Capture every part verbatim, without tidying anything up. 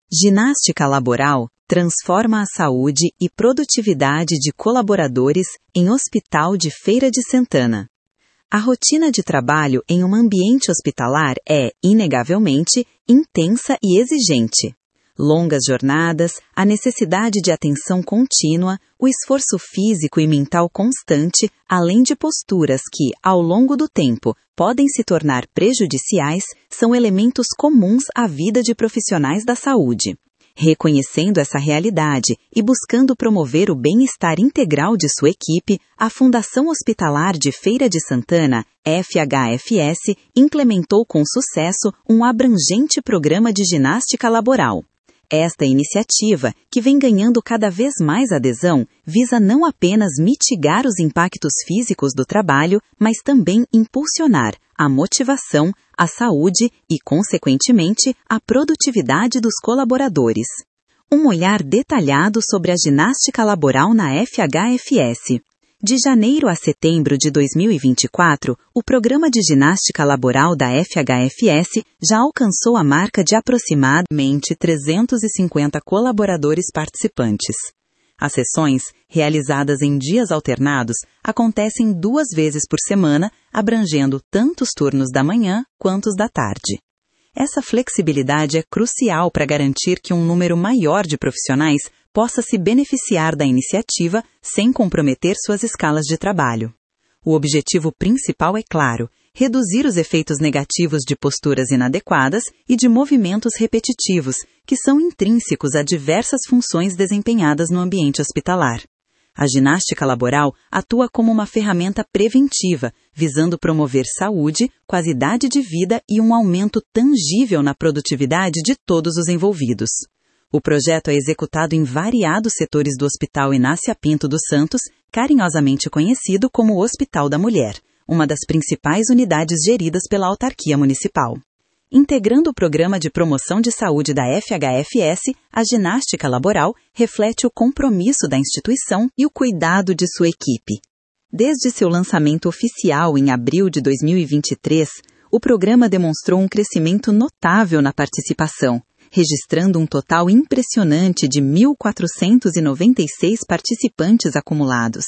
Ginástica laboral transforma a saúde e produtividade de colaboradores em Hospital de Feira de Santana. A rotina de trabalho em um ambiente hospitalar é, inegavelmente, intensa e exigente. Longas jornadas, a necessidade de atenção contínua, o esforço físico e mental constante, além de posturas que, ao longo do tempo, podem se tornar prejudiciais, são elementos comuns à vida de profissionais da saúde. Reconhecendo essa realidade e buscando promover o bem-estar integral de sua equipe, a Fundação Hospitalar de Feira de Santana, F H F S, implementou com sucesso um abrangente programa de ginástica laboral. Esta iniciativa, que vem ganhando cada vez mais adesão, visa não apenas mitigar os impactos físicos do trabalho, mas também impulsionar a motivação, a saúde e, consequentemente, a produtividade dos colaboradores. Um olhar detalhado sobre a ginástica laboral na F H F S. De janeiro a setembro de dois mil e vinte e quatro, o programa de ginástica laboral da F H F S já alcançou a marca de aproximadamente trezentos e cinquenta colaboradores participantes. As sessões, realizadas em dias alternados, acontecem duas vezes por semana, abrangendo tanto os turnos da manhã quanto os da tarde. Essa flexibilidade é crucial para garantir que um número maior de profissionais possa se beneficiar da iniciativa sem comprometer suas escalas de trabalho. O objetivo principal é claro: reduzir os efeitos negativos de posturas inadequadas e de movimentos repetitivos, que são intrínsecos a diversas funções desempenhadas no ambiente hospitalar. A ginástica laboral atua como uma ferramenta preventiva, visando promover saúde, qualidade de vida e um aumento tangível na produtividade de todos os envolvidos. O projeto é executado em variados setores do Hospital Inácia Pinto dos Santos, carinhosamente conhecido como o Hospital da Mulher, uma das principais unidades geridas pela autarquia municipal. Integrando o Programa de Promoção de Saúde da F H F S, a ginástica laboral reflete o compromisso da instituição e o cuidado de sua equipe. Desde seu lançamento oficial em abril de dois mil e vinte e três, o programa demonstrou um crescimento notável na participação, registrando um total impressionante de mil quatrocentos e noventa e seis participantes acumulados.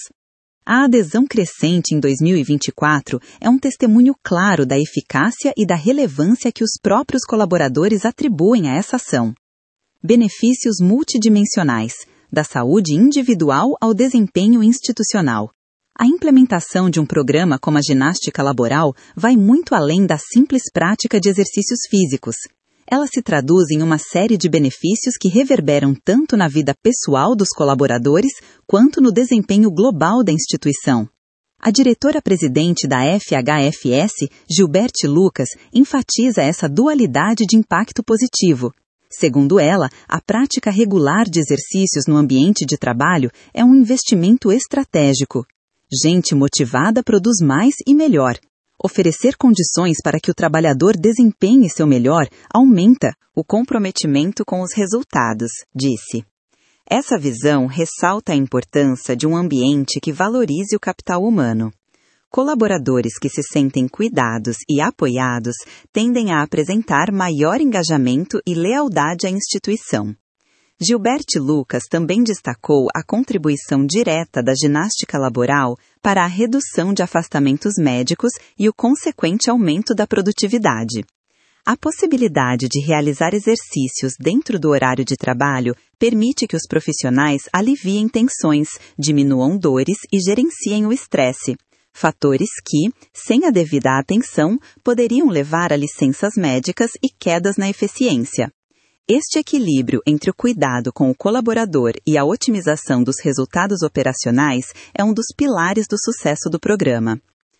A adesão crescente em dois mil e vinte e quatro é um testemunho claro da eficácia e da relevância que os próprios colaboradores atribuem a essa ação. Benefícios multidimensionais, da saúde individual ao desempenho institucional. A implementação de um programa como a ginástica laboral vai muito além da simples prática de exercícios físicos. Ela se traduz em uma série de benefícios que reverberam tanto na vida pessoal dos colaboradores quanto no desempenho global da instituição. A diretora-presidente da F H F S, Gilberte Lucas, enfatiza essa dualidade de impacto positivo. Segundo ela, a prática regular de exercícios no ambiente de trabalho é um investimento estratégico. Gente motivada produz mais e melhor. Oferecer condições para que o trabalhador desempenhe seu melhor aumenta o comprometimento com os resultados, disse. Essa visão ressalta a importância de um ambiente que valorize o capital humano. Colaboradores que se sentem cuidados e apoiados tendem a apresentar maior engajamento e lealdade à instituição. Gilberte Lucas também destacou a contribuição direta da ginástica laboral para a redução de afastamentos médicos e o consequente aumento da produtividade. A possibilidade de realizar exercícios dentro do horário de trabalho permite que os profissionais aliviem tensões, diminuam dores e gerenciem o estresse, fatores que, sem a devida atenção, poderiam levar a licenças médicas e quedas na eficiência. Este equilíbrio entre o cuidado com o colaborador e a otimização dos resultados operacionais é um dos pilares do sucesso do programa.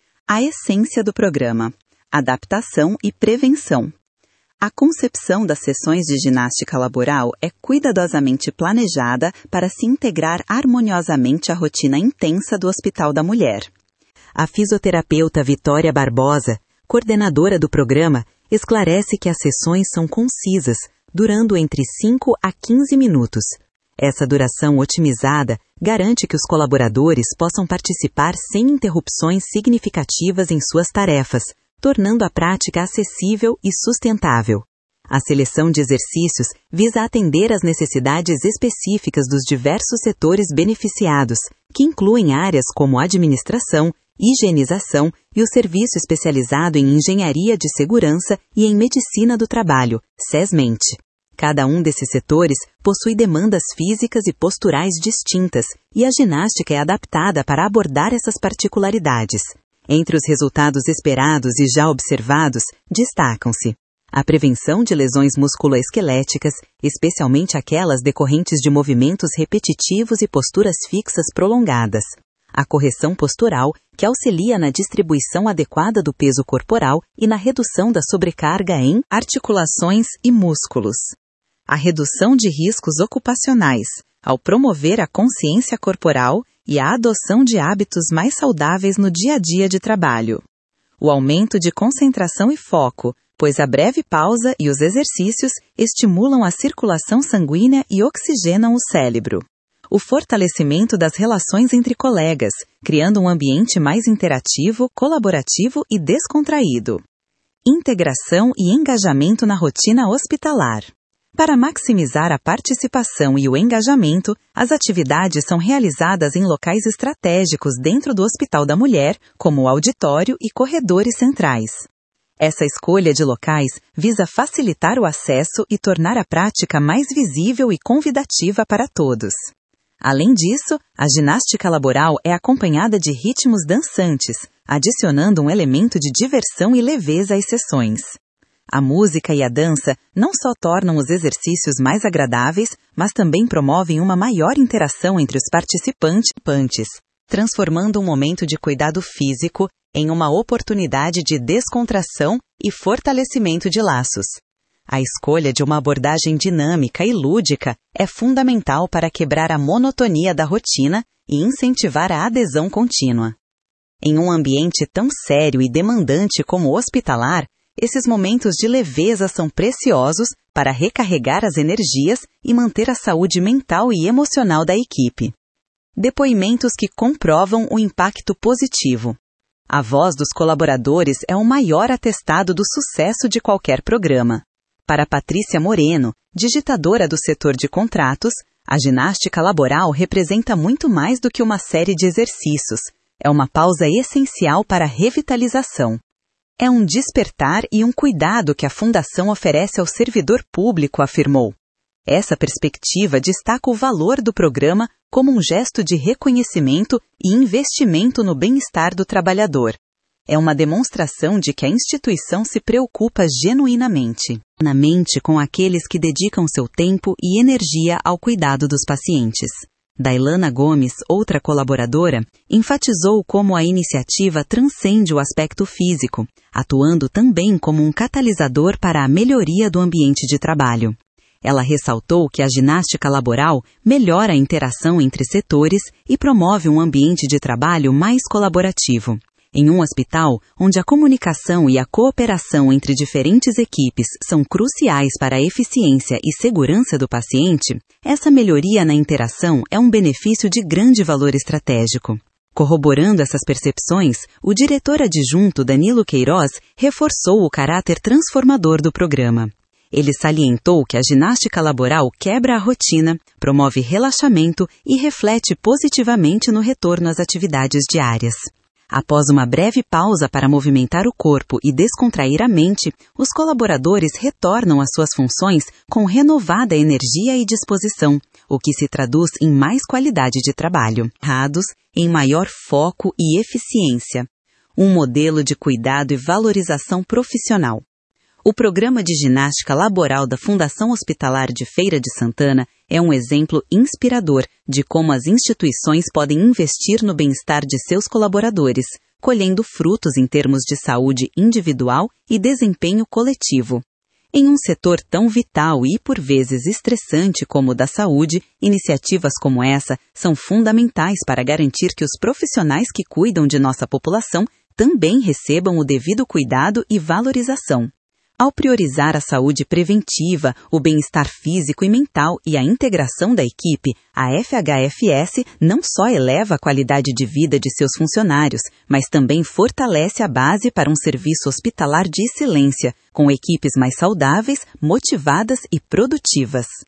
A essência do programa: adaptação e prevenção. A concepção das sessões de ginástica laboral é cuidadosamente planejada para se integrar harmoniosamente à rotina intensa do Hospital da Mulher. A fisioterapeuta Vitória Barbosa, coordenadora do programa, esclarece que as sessões são concisas, durando entre cinco a quinze minutos. Essa duração otimizada garante que os colaboradores possam participar sem interrupções significativas em suas tarefas, tornando a prática acessível e sustentável. A seleção de exercícios visa atender às necessidades específicas dos diversos setores beneficiados, que incluem áreas como administração, higienização e o serviço especializado em engenharia de segurança e em medicina do trabalho, SESMENT. Cada um desses setores possui demandas físicas e posturais distintas, e a ginástica é adaptada para abordar essas particularidades. Entre os resultados esperados e já observados, destacam-se a prevenção de lesões musculoesqueléticas, especialmente aquelas decorrentes de movimentos repetitivos e posturas fixas prolongadas, a correção postural, que auxilia na distribuição adequada do peso corporal e na redução da sobrecarga em articulações e músculos, a redução de riscos ocupacionais, ao promover a consciência corporal e a adoção de hábitos mais saudáveis no dia a dia de trabalho, o aumento de concentração e foco, pois a breve pausa e os exercícios estimulam a circulação sanguínea e oxigenam o cérebro. O fortalecimento das relações entre colegas, criando um ambiente mais interativo, colaborativo e descontraído. Integração e engajamento na rotina hospitalar. Para maximizar a participação e o engajamento, as atividades são realizadas em locais estratégicos dentro do Hospital da Mulher, como o auditório e corredores centrais. Essa escolha de locais visa facilitar o acesso e tornar a prática mais visível e convidativa para todos. Além disso, a ginástica laboral é acompanhada de ritmos dançantes, adicionando um elemento de diversão e leveza às sessões. A música e a dança não só tornam os exercícios mais agradáveis, mas também promovem uma maior interação entre os participantes, transformando um momento de cuidado físico em uma oportunidade de descontração e fortalecimento de laços. A escolha de uma abordagem dinâmica e lúdica é fundamental para quebrar a monotonia da rotina e incentivar a adesão contínua. Em um ambiente tão sério e demandante como o hospitalar, esses momentos de leveza são preciosos para recarregar as energias e manter a saúde mental e emocional da equipe. Depoimentos que comprovam o impacto positivo. A voz dos colaboradores é o maior atestado do sucesso de qualquer programa. Para Patrícia Moreno, digitadora do setor de contratos, a ginástica laboral representa muito mais do que uma série de exercícios. É uma pausa essencial para a revitalização. É um despertar e um cuidado que a Fundação oferece ao servidor público, afirmou. Essa perspectiva destaca o valor do programa como um gesto de reconhecimento e investimento no bem-estar do trabalhador. É uma demonstração de que a instituição se preocupa genuinamente com aqueles que dedicam seu tempo e energia ao cuidado dos pacientes. Dailana Gomes, outra colaboradora, enfatizou como a iniciativa transcende o aspecto físico, atuando também como um catalisador para a melhoria do ambiente de trabalho. Ela ressaltou que a ginástica laboral melhora a interação entre setores e promove um ambiente de trabalho mais colaborativo. Em um hospital, onde a comunicação e a cooperação entre diferentes equipes são cruciais para a eficiência e segurança do paciente, essa melhoria na interação é um benefício de grande valor estratégico. Corroborando essas percepções, o diretor adjunto Danilo Queiroz reforçou o caráter transformador do programa. Ele salientou que a ginástica laboral quebra a rotina, promove relaxamento e reflete positivamente no retorno às atividades diárias. Após uma breve pausa para movimentar o corpo e descontrair a mente, os colaboradores retornam às suas funções com renovada energia e disposição, o que se traduz em mais qualidade de trabalho, em maior foco e eficiência. Um modelo de cuidado e valorização profissional. O programa de ginástica laboral da Fundação Hospitalar de Feira de Santana é um exemplo inspirador de como as instituições podem investir no bem-estar de seus colaboradores, colhendo frutos em termos de saúde individual e desempenho coletivo. Em um setor tão vital e, por vezes, estressante como o da saúde, iniciativas como essa são fundamentais para garantir que os profissionais que cuidam de nossa população também recebam o devido cuidado e valorização. Ao priorizar a saúde preventiva, o bem-estar físico e mental e a integração da equipe, a F H F S não só eleva a qualidade de vida de seus funcionários, mas também fortalece a base para um serviço hospitalar de excelência, com equipes mais saudáveis, motivadas e produtivas.